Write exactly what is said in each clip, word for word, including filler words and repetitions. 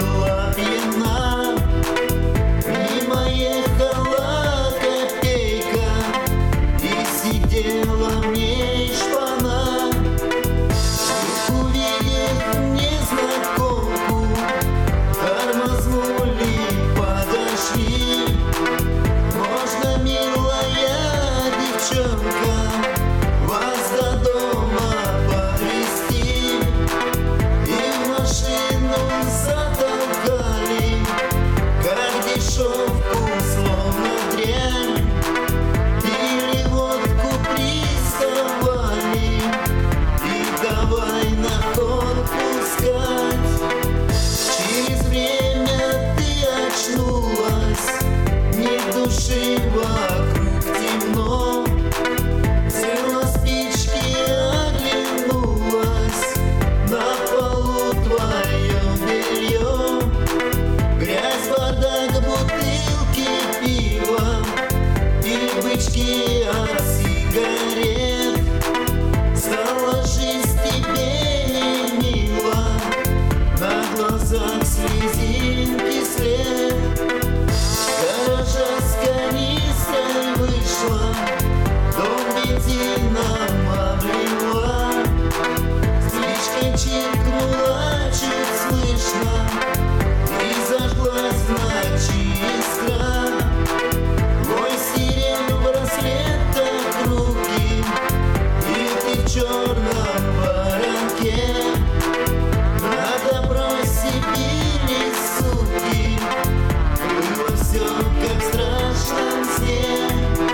была пьяна. Мимо ехала копейка, и сидела мне шпана. Вдруг увидев незнакомку, тормознули, подошли. Можно, милая девчонка, вас до дома подвезти? И в машину затолкали, как дешевку, словно дрянь. Пили водку, приставали, и давай на ход пускать. Через время ты очнулась, ни души вокруг, темно. Взяла спички, оглянулась, на полу твое белье. Грязь, бардак, бутылки пива и бычки от сигарет. Стала жизнь тебе не мила, на глазах слезинки след. С гаража с канистрой вышла, дом бензином облила. Спичкой чиркнула чуть слышно, и зажглась в ночи искра. Мой сирен в браслетах руки, и ты в черном воронке. На добро сидели суки, было все как в страшном сне.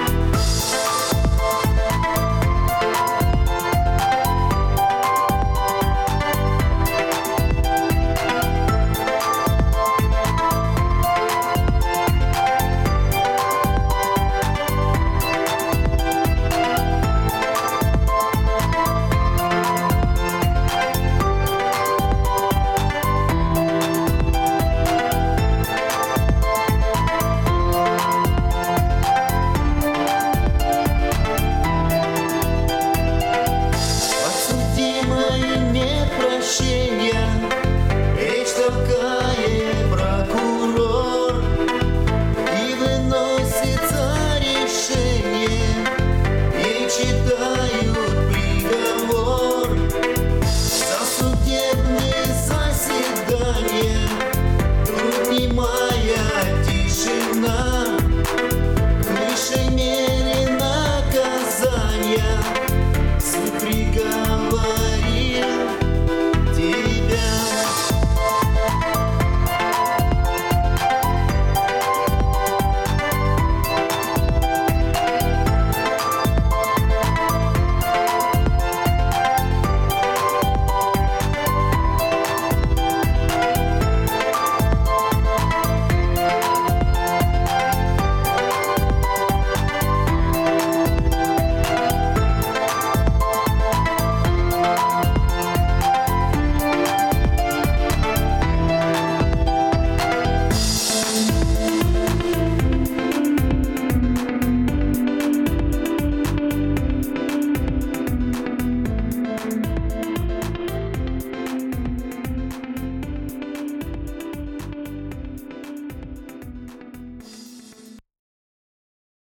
Речь толкает прокурор, и выносится решение, и читают приговор. За судебные заседания тут немая тишина.